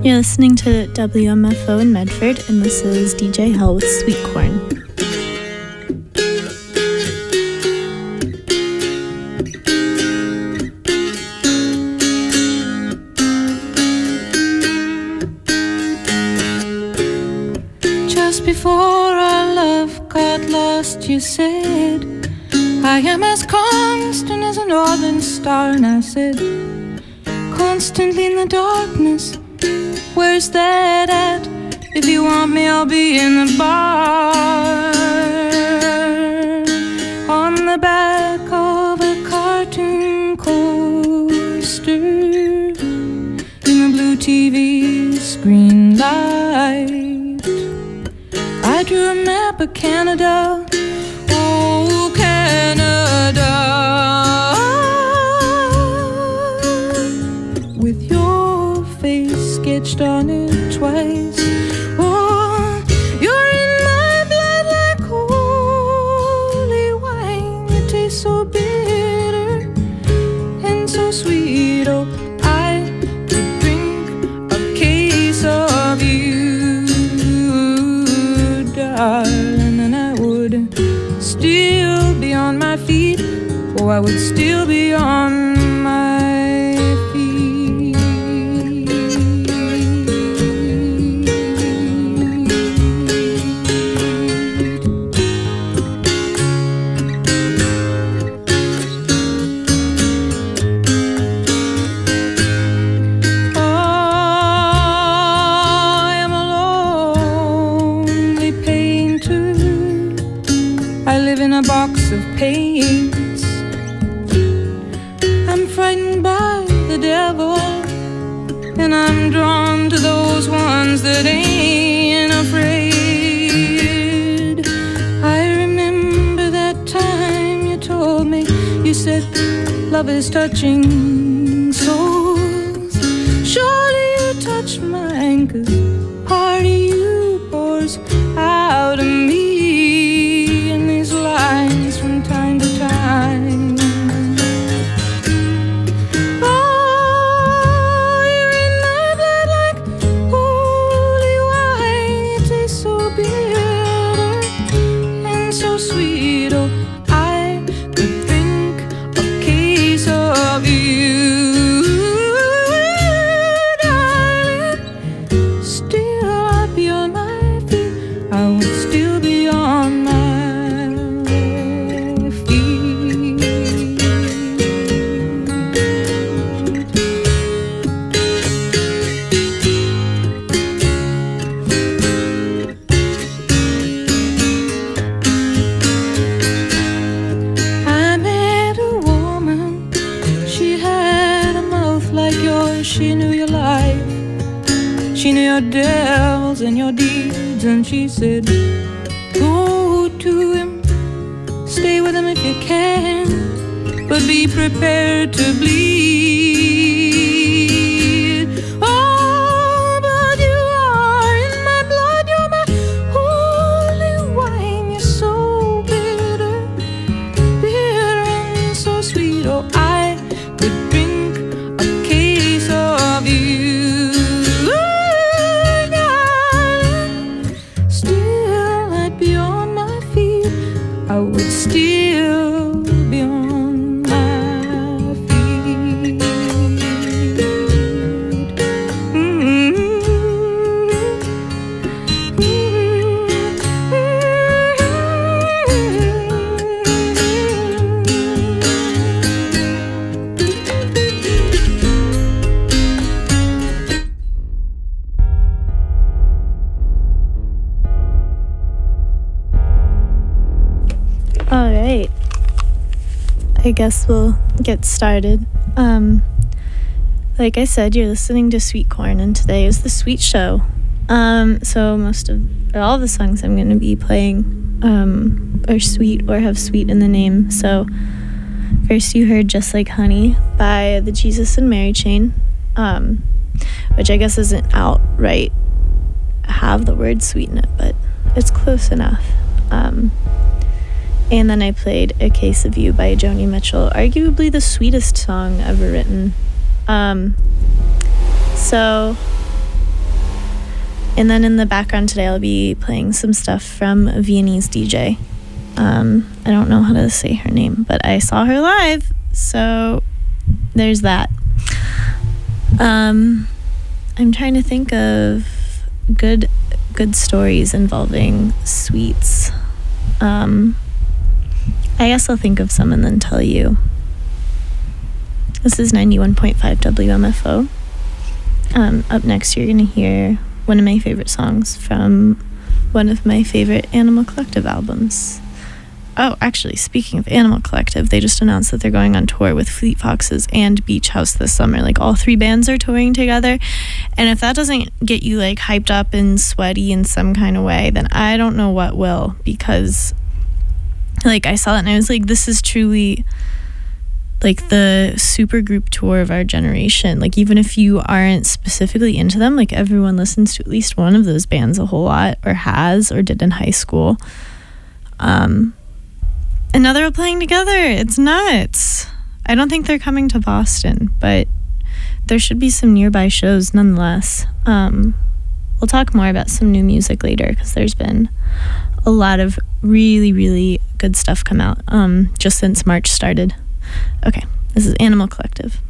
You're listening to WMFO in Medford, and this is DJ Hell with Sweet Corn. Just before our love got lost, you said, I am as constant as a northern star. And I said, constantly in the darkness, where's that at? If you want me, I'll be in the bar. On the back of a cartoon coaster, in the blue TV screen light, I drew a map of Canada. Oh, Canada, with your face sketched on it twice. Oh, you're in my blood like holy wine. You taste so bitter and so sweet. Oh, I could drink a case of you, darling, and I would still be on my feet. Oh, I would still be on my feet. Oh, I am a lonely painter. I live in a box of paints. I'm frightened by the devil, and I'm drawn to those ones that ain't afraid. I remember that time you told me, you said, love is touching souls. Surely you touch mine, 'cause part of you pours out of me in these lines from time to time. Oh, you're in my blood like holy wine. You taste so bitter and so sweet. Oh, I could drink a case of you, darling. Still I'd be on my feet. I would still be on my she knew your life, she knew your devils and your deeds, and she said, go to him, stay with him if you can, but be prepared to bleed. Oh, but you are in my blood, you're my holy wine. You're so bitter, bitter and so sweet. Oh, I could drink a case of you, darling. Still I'd be on my feet. I would still be on my feet. All right, I guess we'll get started. Like I said, you're listening to Sweet Corn, and today is the Sweet Show. So all the songs I'm going to be playing are sweet or have sweet in the name. So first you heard Just Like Honey by the Jesus and Mary Chain, which I guess isn't outright have the word sweet in it, but it's close enough. And then I played A Case of You by Joni Mitchell, arguably the sweetest song ever written. So And then in the background today, I'll be playing some stuff from a Viennese DJ. I don't know how to say her name, but I saw her live, so there's that. I'm trying to think of good stories involving sweets. I guess I'll think of some and then tell you. This is 91.5 WMFO. Up next, you're gonna hear one of my favorite songs from one of my favorite Animal Collective albums. Oh, actually, speaking of Animal Collective, they just announced that they're going on tour with Fleet Foxes and Beach House this summer. Like, all three bands are touring together. And if that doesn't get you, like, hyped up and sweaty in some kind of way, then I don't know what will. Because, like, I saw it and I was like, this is truly, like, the super group tour of our generation. Like, even if you aren't specifically into them, like, everyone listens to at least one of those bands a whole lot, or has, or did in high school. And now they're playing together. It's nuts. I don't think they're coming to Boston, but there should be some nearby shows nonetheless. We'll talk more about some new music later, because there's been a lot of really, really good stuff come out just since March started. Okay, this is Animal Collective.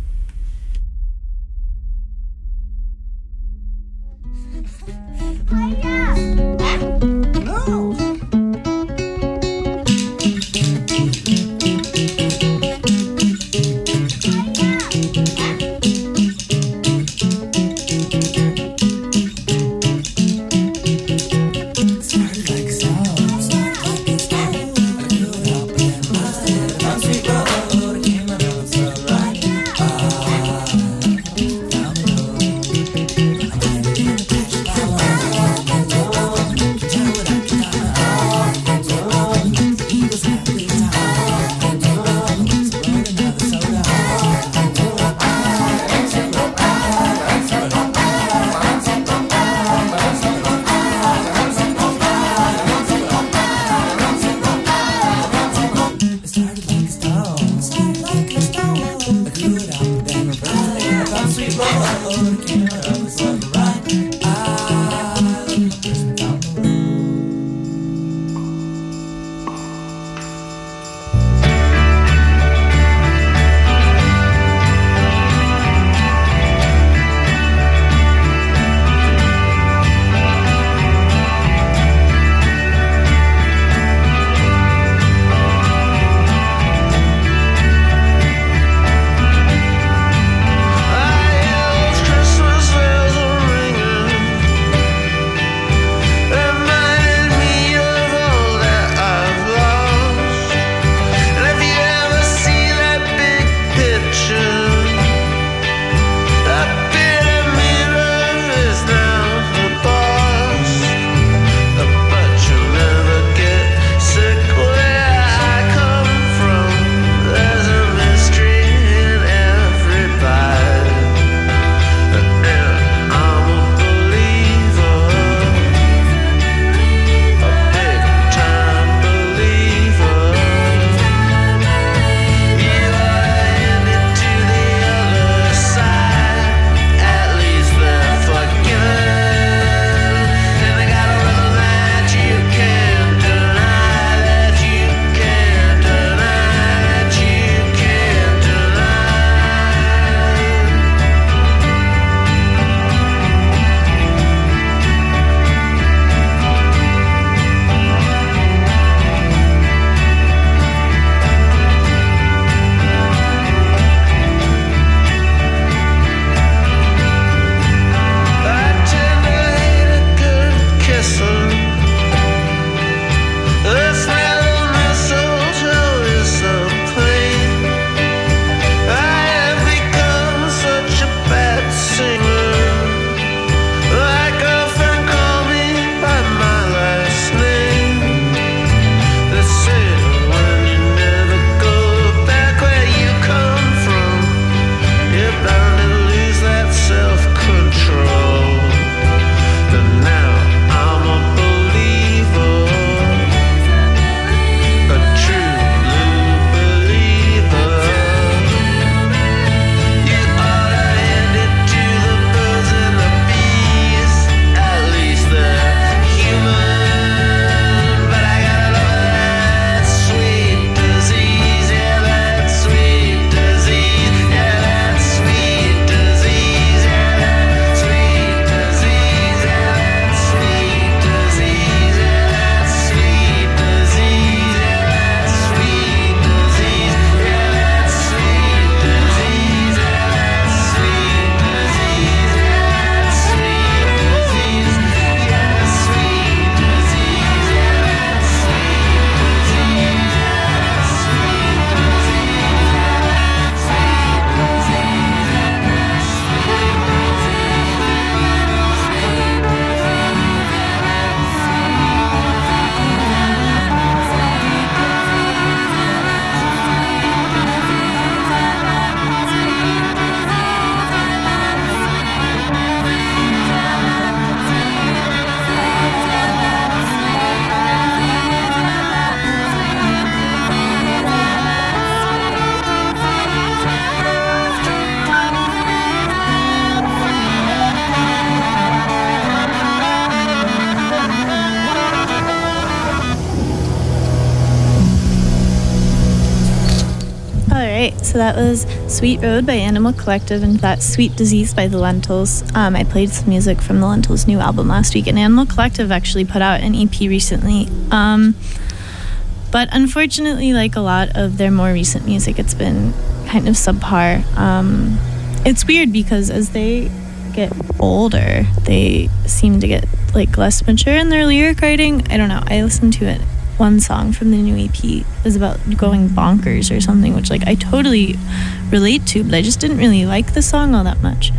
So that was Sweet Road by Animal Collective and that Sweet Disease by The Lentils. I played some music from The Lentils' new album last week, and Animal Collective actually put out an EP recently. But unfortunately, like a lot of their more recent music, it's been kind of subpar. It's weird because as they get older, they seem to get like less mature in their lyric writing. I don't know. I listened to it. One song from the new EP is about going bonkers or something, which like I totally relate to, but I just didn't really like the song all that much.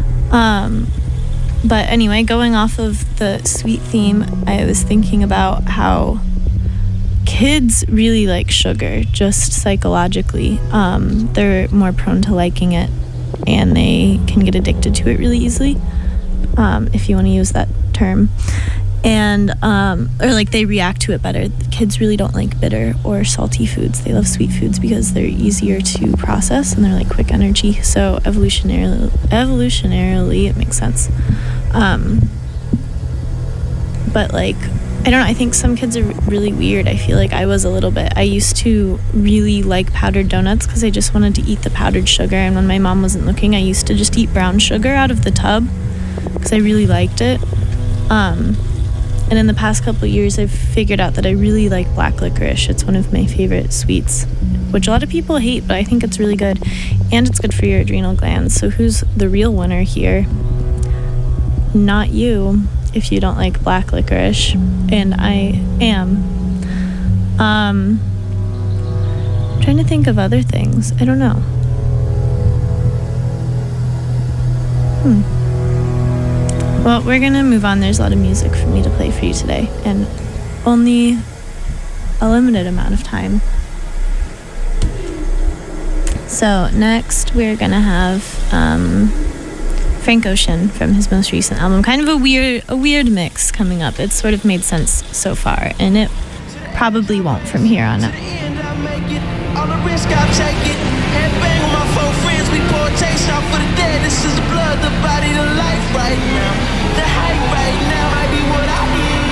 But anyway, going off of the sweet theme, I was thinking about how kids really like sugar, just psychologically. They're more prone to liking it, and they can get addicted to it really easily, if you want to use that term. And or like they react to it better. The kids really don't like bitter or salty foods. They love sweet foods because they're easier to process and they're like quick energy. So evolutionarily it makes sense. But like, I don't know, I think some kids are really weird. I feel like I was a little bit. I used to really like powdered donuts because I just wanted to eat the powdered sugar, and when my mom wasn't looking, I used to just eat brown sugar out of the tub because I really liked it. And in the past couple of years, I've figured out that I really like black licorice. It's one of my favorite sweets, which a lot of people hate, but I think it's really good. And it's good for your adrenal glands. So who's the real winner here? Not you, if you don't like black licorice. And I am. I'm trying to think of other things. I don't know. Well, we're gonna move on. There's a lot of music for me to play for you today, and only a limited amount of time. So next we're gonna have Frank Ocean from his most recent album. Kind of a weird mix coming up. It's sort of made sense so far, and it probably won't from here on out. This is the blood, the body, the life right now. The hype right now might be what I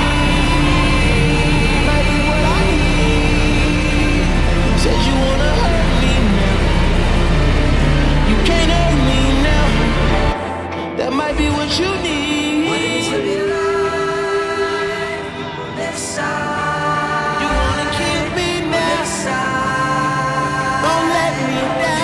need. Might be what I need. Said you wanna hurt me now. You can't hurt me now. That might be what you need. What is to be alive on this side? You wanna keep me now. Don't let me down.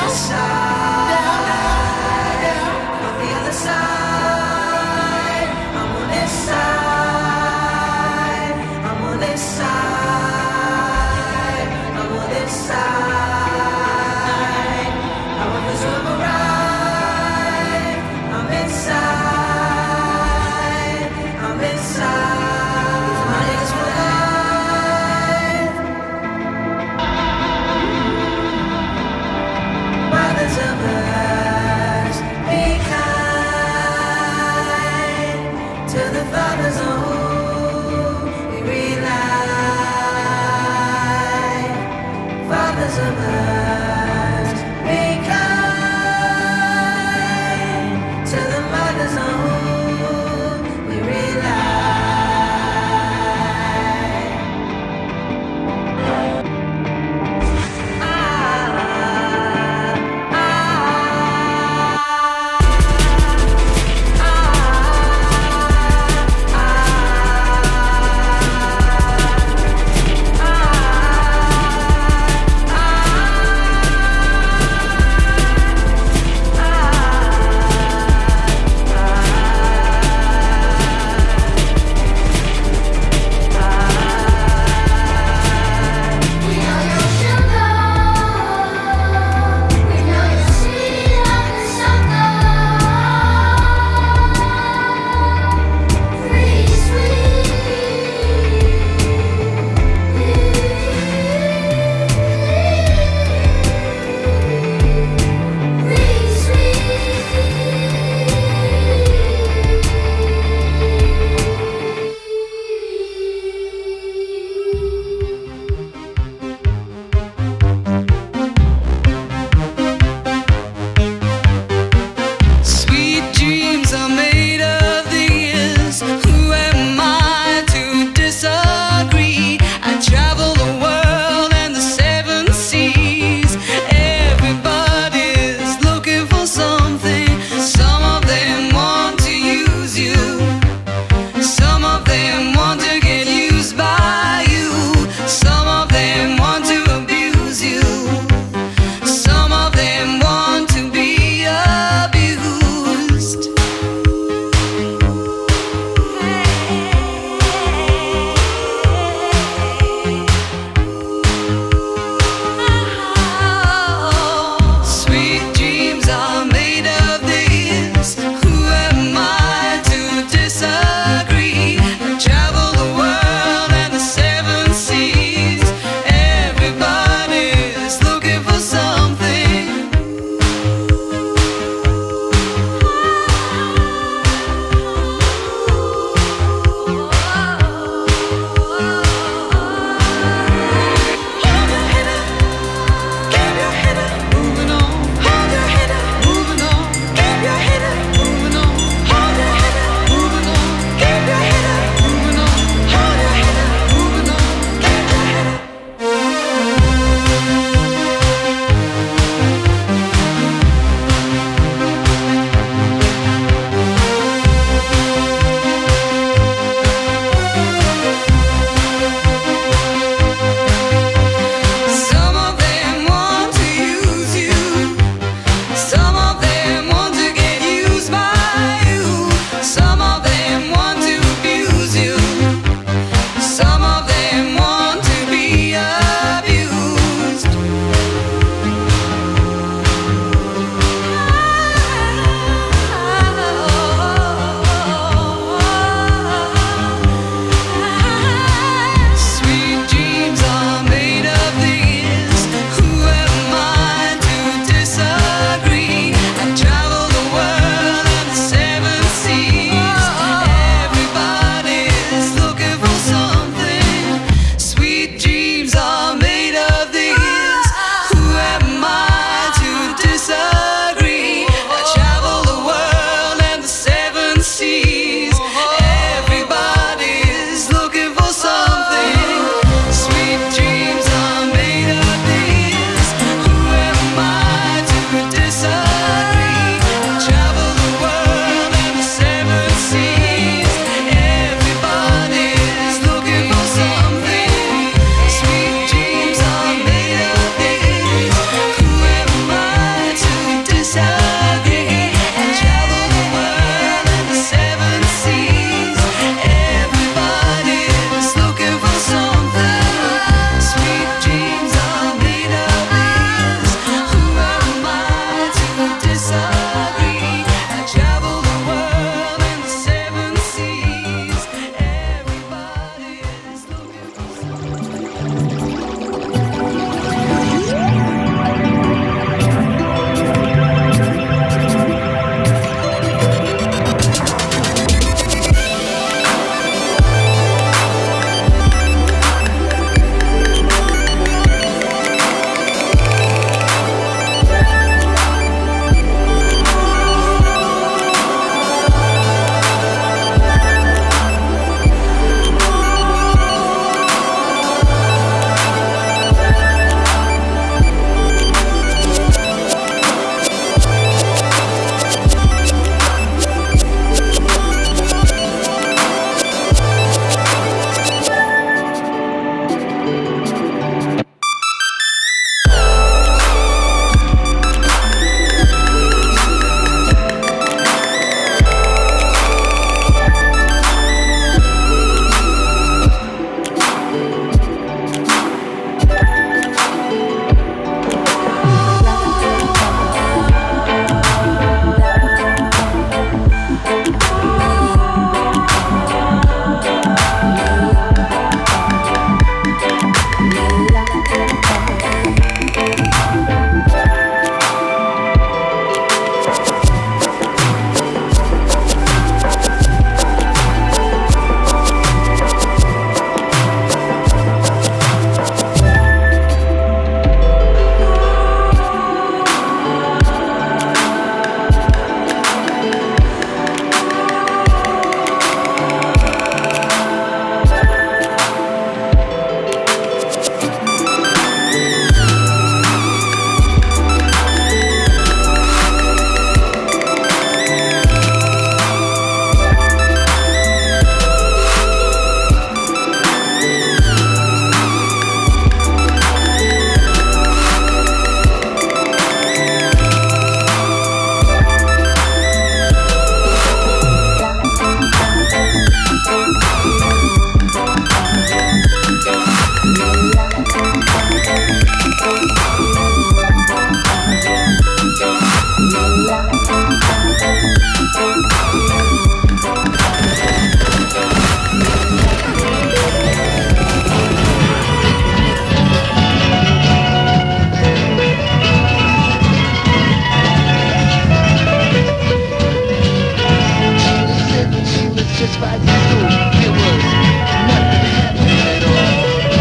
just 5 years old, there was nothing happening at all.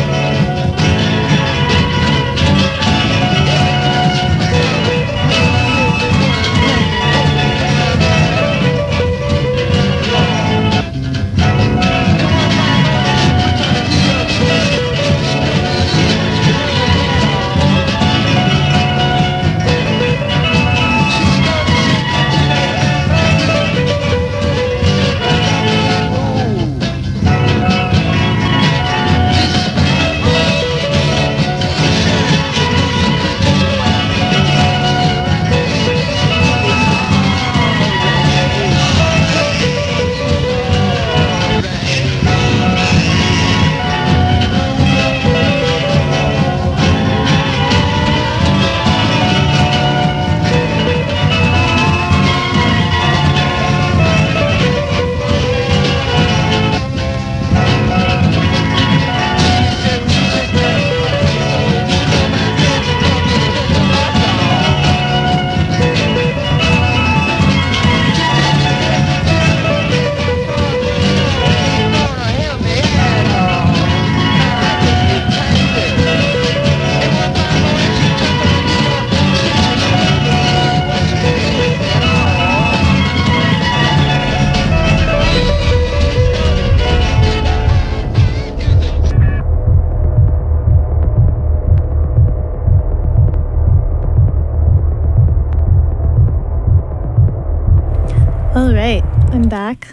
All right, I'm back.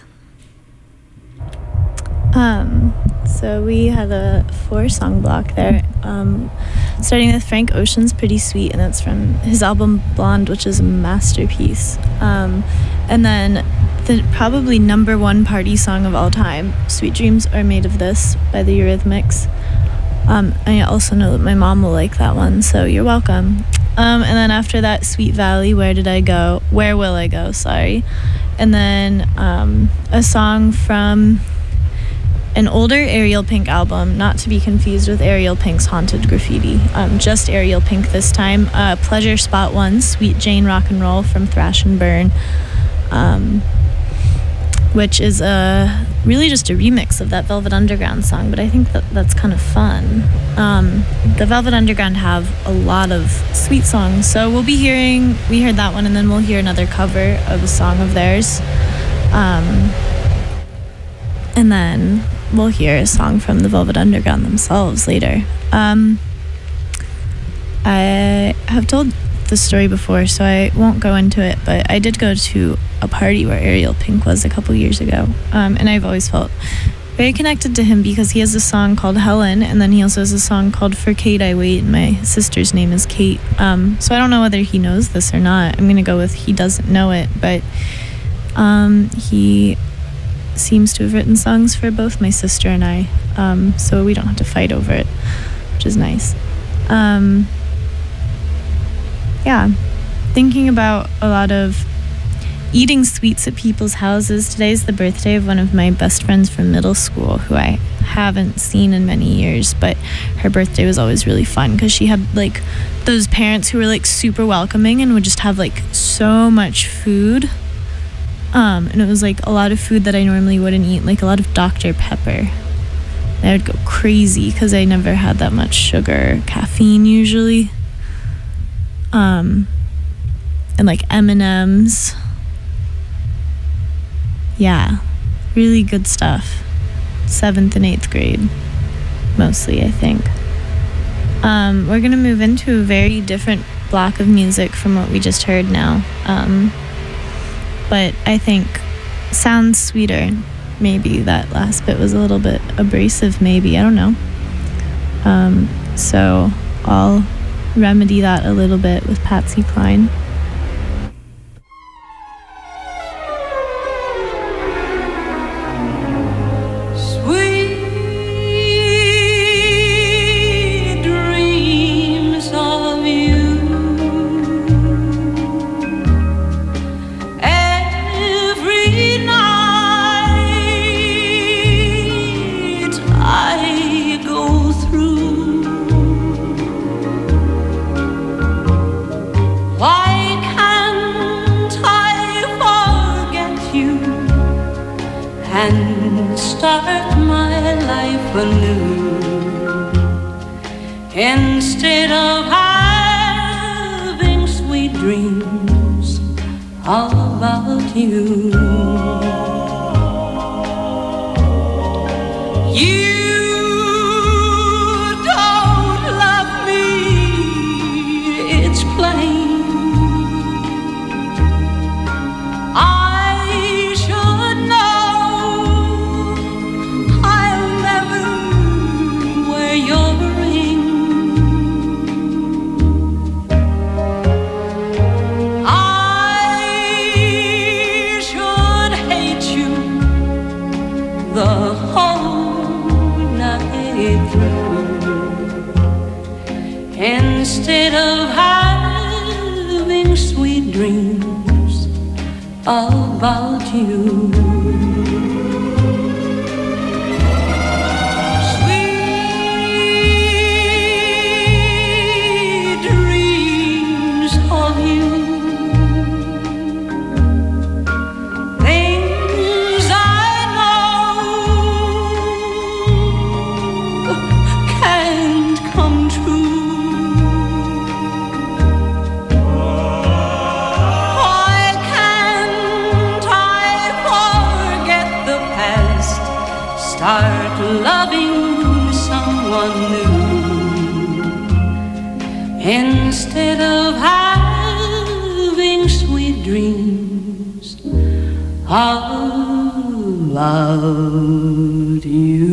So we had a 4-song block there, starting with Frank Ocean's Pretty Sweet, and that's from his album Blonde, which is a masterpiece. And then the probably #1 party song of all time, Sweet Dreams Are Made of This by the Eurythmics. I also know that my mom will like that one, so you're welcome. And then after that, Sweet Valley, Where Will I Go, sorry. And then a song from an older Ariel Pink album, not to be confused with Ariel Pink's Haunted Graffiti. Just Ariel Pink this time. Pleasure Spot 1, Sweet Jane Rock and Roll from Thrash and Burn, which is really just a remix of that Velvet Underground song, but I think that's kind of fun. The Velvet Underground have a lot of sweet songs, so we heard that one, and then we'll hear another cover of a song of theirs. And then we'll hear a song from the Velvet Underground themselves later. I have told the story before, so I won't go into it, but I did go to a party where Ariel Pink was a couple years ago, and I've always felt very connected to him because he has a song called Helen, and then he also has a song called For Kate I Wait, and my sister's name is Kate. So I don't know whether he knows this or not. I'm gonna go with he doesn't know it, but he seems to have written songs for both my sister and I, so we don't have to fight over it, which is nice. Yeah, thinking about a lot of eating sweets at people's houses. Today's the birthday of one of my best friends from middle school, who I haven't seen in many years, but her birthday was always really fun because she had like those parents who were like super welcoming and would just have like so much food. And it was like a lot of food that I normally wouldn't eat, like a lot of Dr. Pepper. I would go crazy because I never had that much sugar or caffeine usually. And like M&Ms. Yeah, really good stuff. 7th and 8th grade, mostly, I think. We're gonna move into a very different block of music from what we just heard now. But I think sounds sweeter. Maybe that last bit was a little bit abrasive, maybe, I don't know. So I'll remedy that a little bit with Patsy Cline. Why start my life anew. Instead of having sweet dreams all about you. Instead of having sweet dreams about you. Sweet dreams of you. Things I know can't come true. Start loving someone new instead of having sweet dreams about you.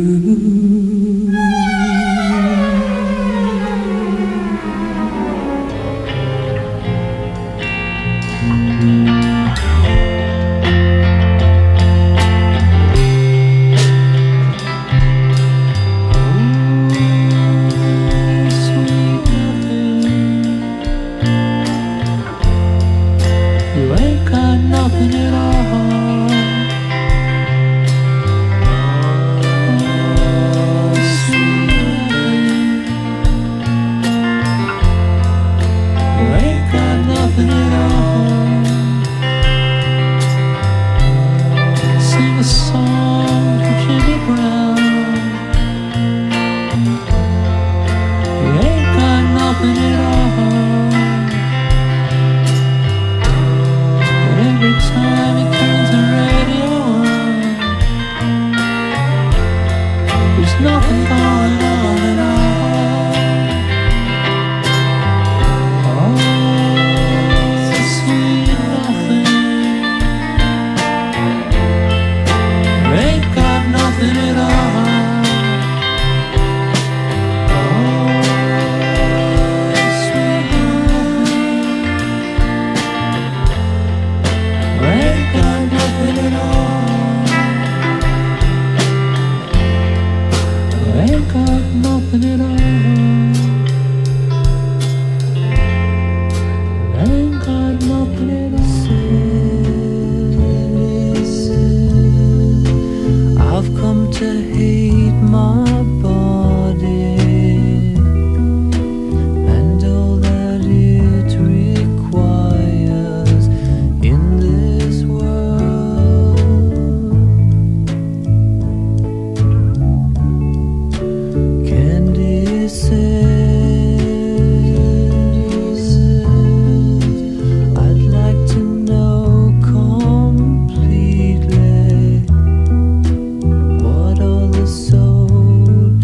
Soul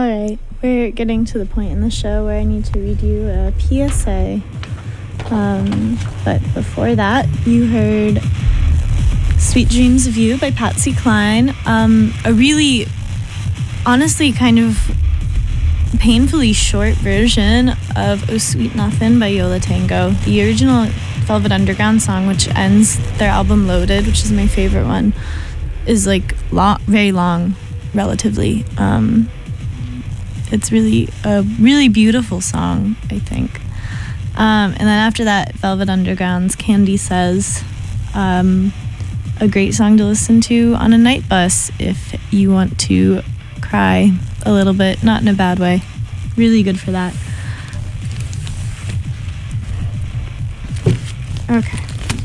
Alright, we're getting to the point in the show where I need to read you a PSA. But before that, you heard Sweet Dreams of You by Patsy Cline. A really, honestly, kind of painfully short version of Oh Sweet Nothin' by Yo La Tengo. The original Velvet Underground song, which ends their album Loaded, which is my favorite one, is like very long, relatively. It's really a really beautiful song, I think. And then after that, Velvet Underground's Candy Says, a great song to listen to on a night bus if you want to cry a little bit, not in a bad way. Really good for that. Okay.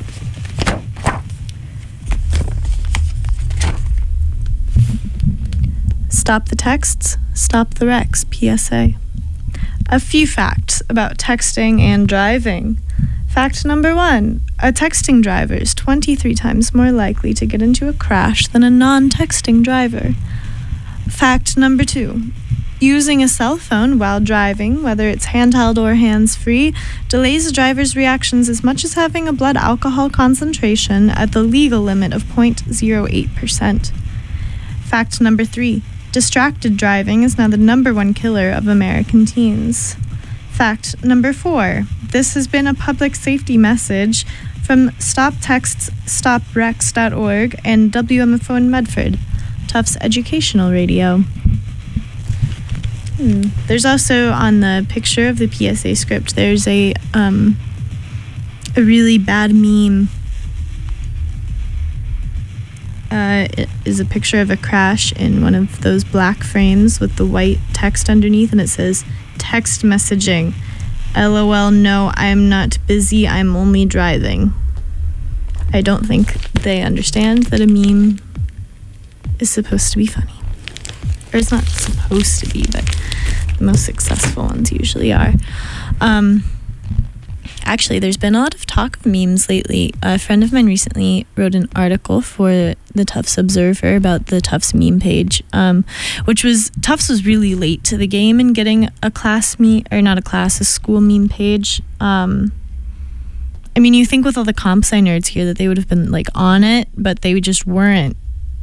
Stop the texts, stop the wrecks, PSA. A few facts about texting and driving. Fact number 1, a texting driver is 23 times more likely to get into a crash than a non-texting driver. Fact number 2, using a cell phone while driving, whether it's handheld or hands-free, delays a driver's reactions as much as having a blood alcohol concentration at the legal limit of 0.08%. Fact number 3, distracted driving is now the .1 killer of American teens. Fact number 4, this has been a public safety message from StopTextsStopWrecks.org and WMFO in Medford, Tufts Educational Radio. There's also on the picture of the PSA script, there's a really bad meme. It is a picture of a crash in one of those black frames with the white text underneath, and it says, text messaging. LOL, no, I'm not busy, I'm only driving. I don't think they understand that a meme is supposed to be funny. Or it's not supposed to be, but the most successful ones usually are. Actually, there's been a lot of talk of memes lately. A friend of mine recently wrote an article for the Tufts Observer about the Tufts meme page, Tufts was really late to the game in getting a school meme page. I mean, you think with all the comp sci nerds here that they would have been like on it, but they just weren't.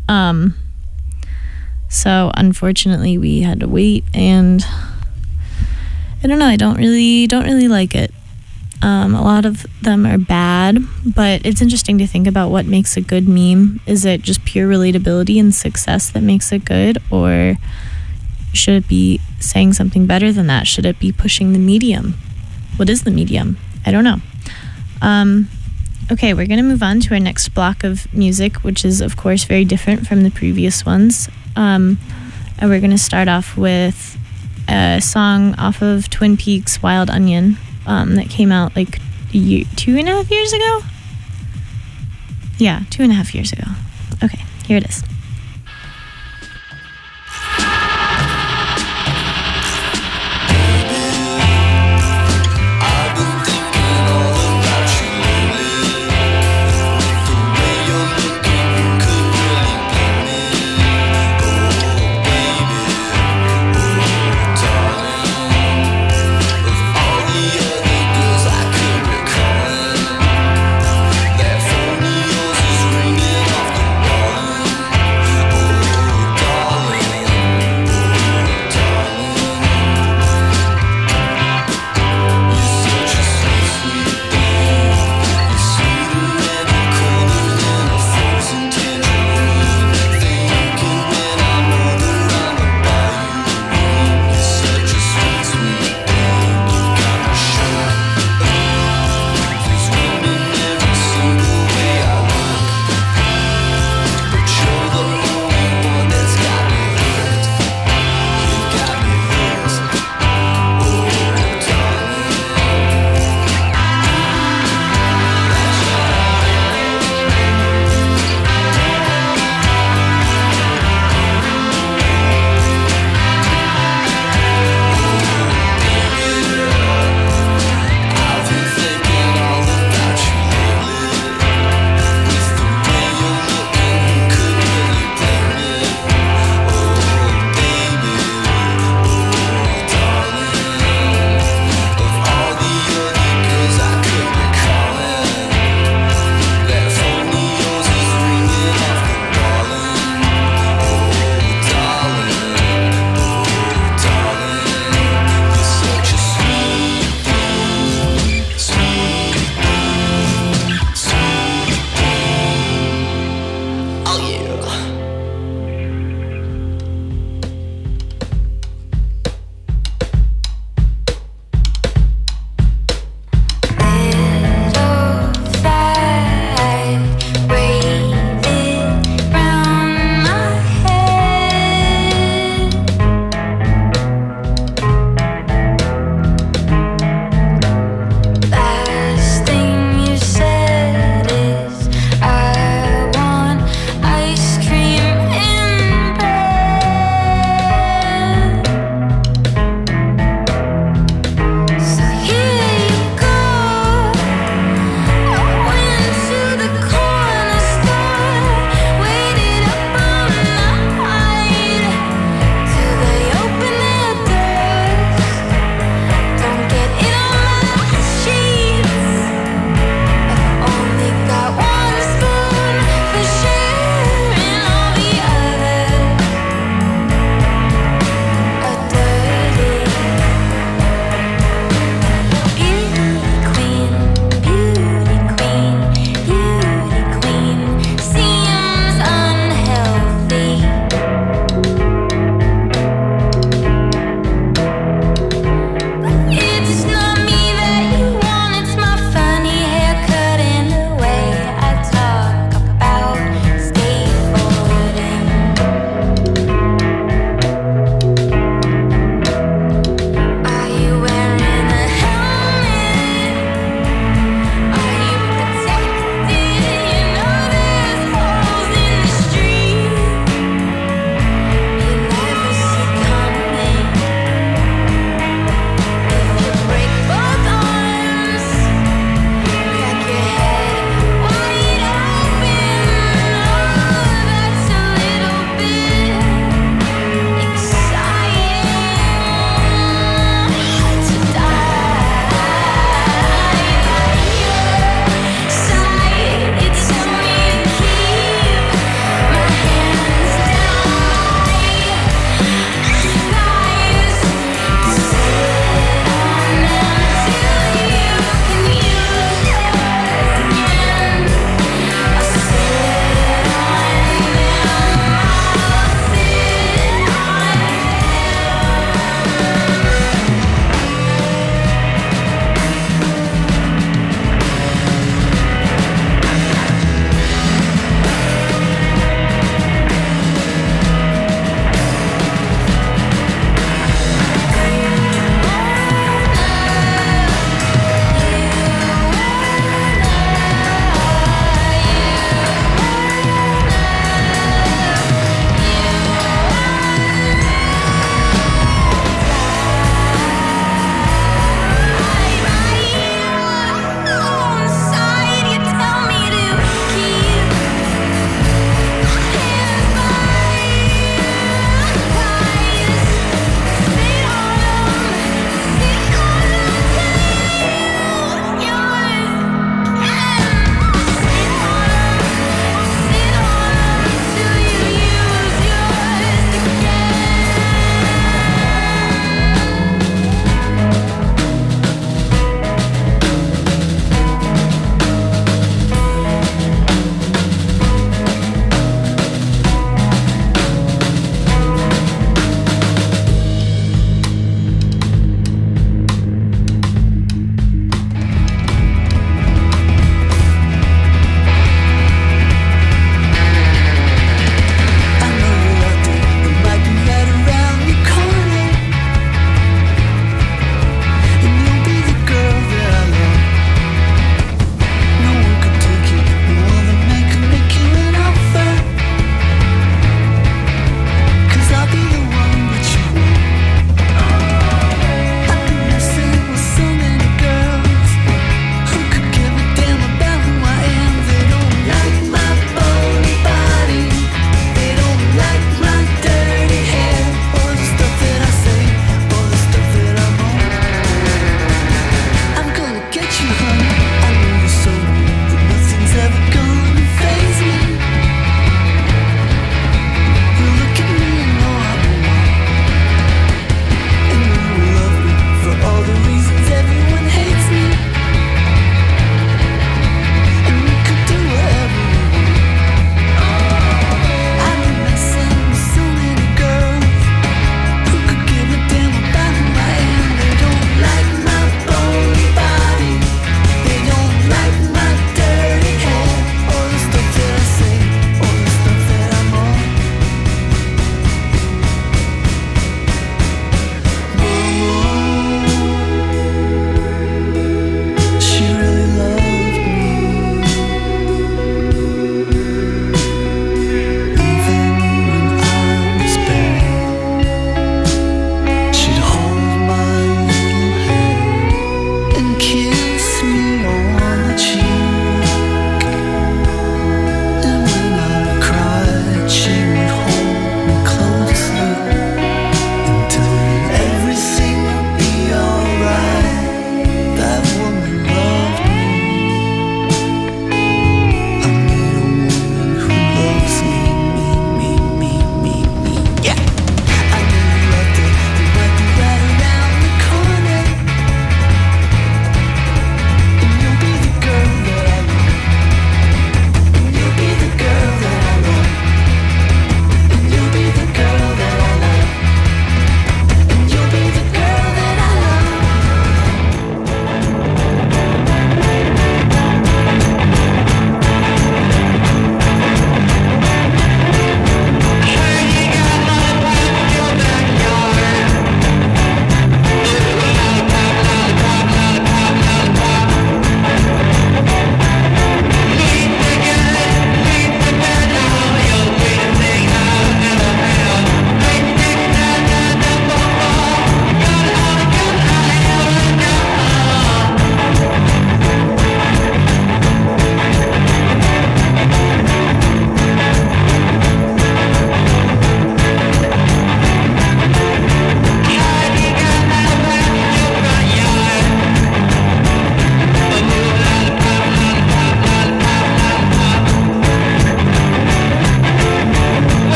So unfortunately, we had to wait, and I don't know. I don't really like it. A lot of them are bad, but it's interesting to think about what makes a good meme. Is it just pure relatability and success that makes it good, or should it be saying something better than that? Should it be pushing the medium? What is the medium? I don't know. Okay, we're going to move on to our next block of music, which is, of course, very different from the previous ones. And we're going to start off with a song off of Twin Peaks' Wild Onion. That came out like 2.5 years ago? Yeah, 2.5 years ago. Okay, here it is. That phone of yours is ringing off the wall.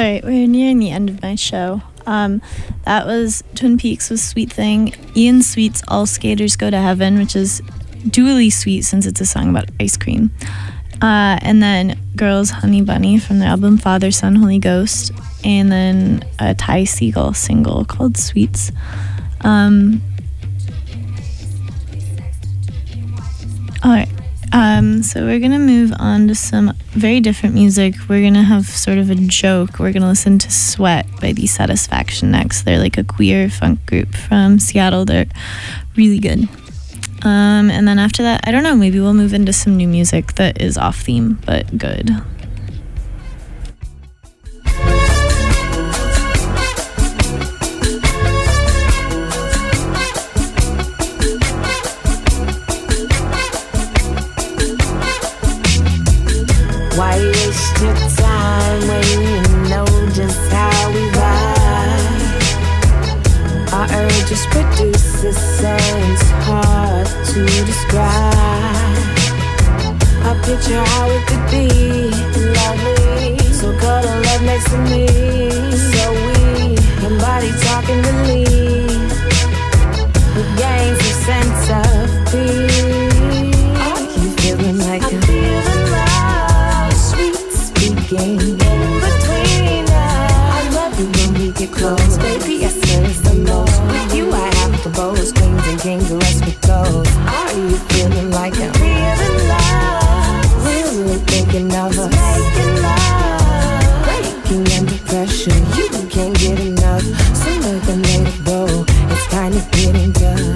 right, we're nearing the end of my show. That was Twin Peaks with Sweet Thing. Ian Sweet's All Skaters Go to Heaven, which is dually sweet since it's a song about ice cream. And then Girls Honey Bunny from their album Father, Son, Holy Ghost. And then a Ty Segall single called Sweets. All right. So we're gonna move on to some very different music. We're gonna have sort of a joke. We're gonna listen to Sweat by The Satisfaction next. They're like a queer funk group from Seattle. They're really good. And then after that, I don't know, maybe we'll move into some new music that is off theme, but good. Why waste your time when you know just how we ride? Our urges produce the same, it's hard to describe. I picture how it could be lovely, so cuddle up next to me, so we can body talk and relieve. We gain some sense of peace. Are you feeling like I'm feeling love? Sweet speaking in between us. I love you when we get close, baby. Yes, there is the most. With you, I have the bows, queens and kings, the rest with those. Are you feeling like I'm feeling love? Really thinking of us making love, breaking under pressure. You can't get enough. Sooner than later, though, it's kind of getting done.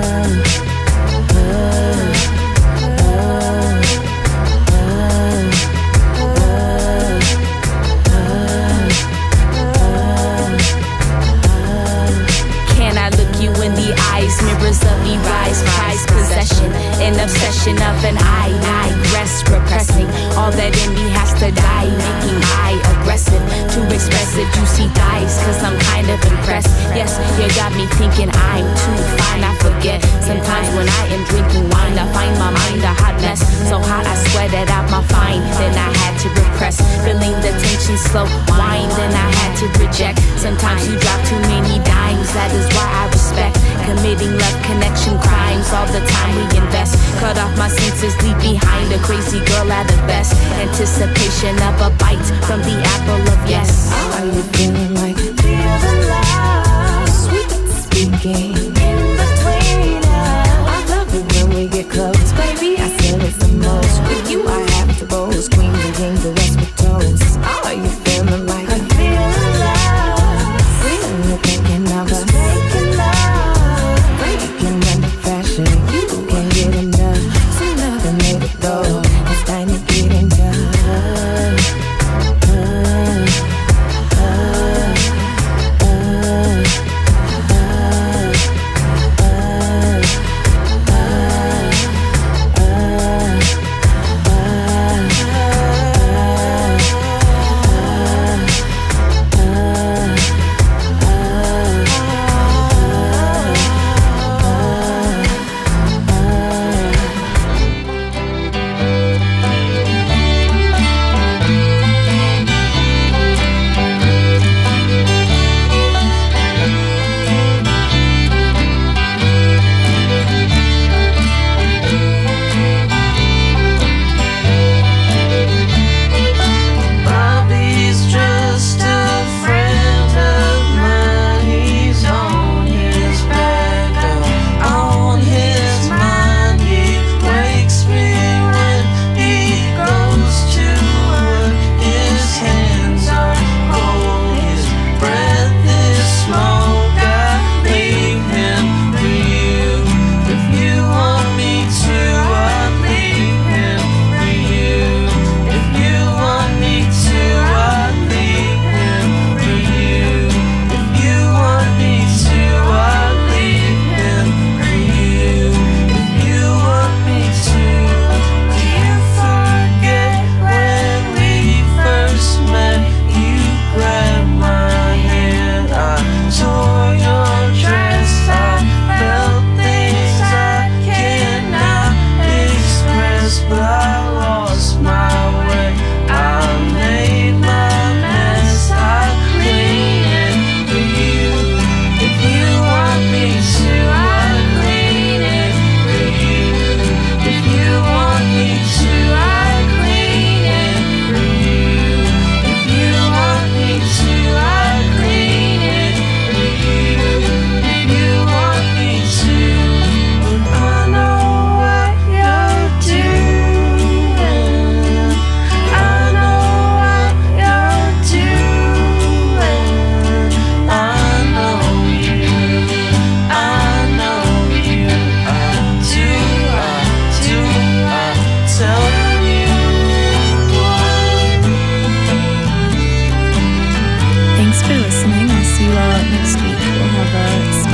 Can I look you in the eyes? Mirrors of me rise, prized possession, an obsession of an I digress, repressing all that in me has to die, making I aggressive, too expressive, juicy thighs, cause I'm kind of impressed. Yes, you got me thinking I'm too fine, I forget. Sometimes when I am drinking wine, I find my mind a hot mess, so hot I sweated out my fine, then I had to repress, feeling the tension slow wine, then I had to reject. Sometimes you drop too many dimes, that is why I respect committing love connection crimes. All the time we invest, cut off my senses, leave behind a crazy girl at the best. Anticipation of a bite from the apple of yes. Are you feeling like feeling love? Sweet speaking in between us. I love it when we get close, baby. I said it's the most. With you, I have the bows, queens and kings, the rest with toes. Are you feeling like I'm feeling love? Really thinking of us making love, breaking under pressure. You can't get enough. Sooner than later, though, it's time to get in done.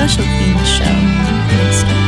special themed show next week.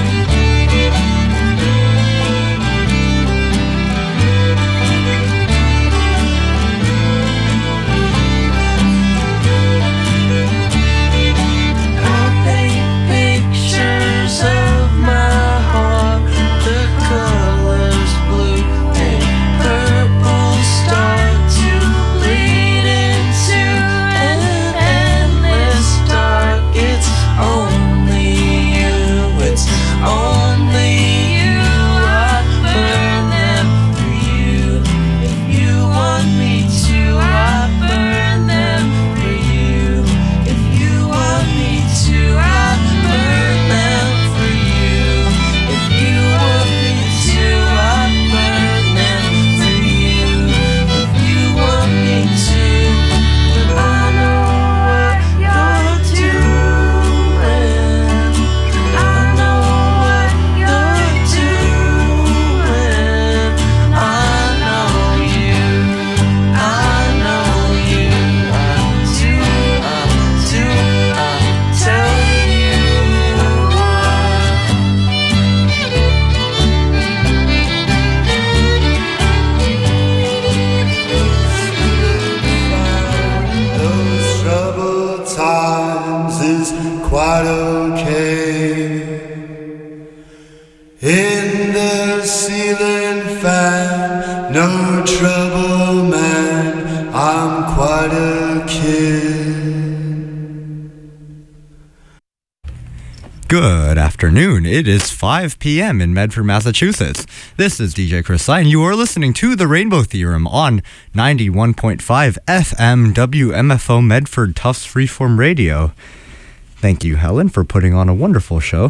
Good afternoon. It is 5 p.m. in Medford, Massachusetts. This is DJ Chris Stein. You are listening to The Rainbow Theorem on 91.5 FM WMFO Medford Tufts Freeform Radio. Thank you, Helen, for putting on a wonderful show.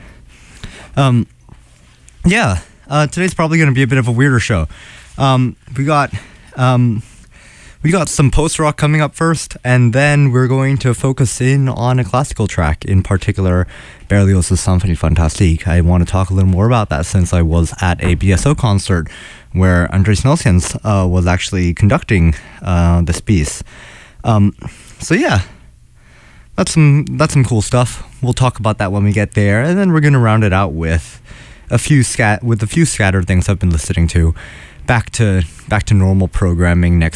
Today's probably going to be a bit of a weirder show. We got some post-rock coming up first, and then we're going to focus in on a classical track, in particular Berlioz' Symphonie Fantastique. I want to talk a little more about that since I was at a BSO concert where Andres Nelsons was actually conducting this piece. That's some cool stuff. We'll talk about that when we get there, and then we're going to round it out with a few scattered things I've been listening to. Back to normal programming next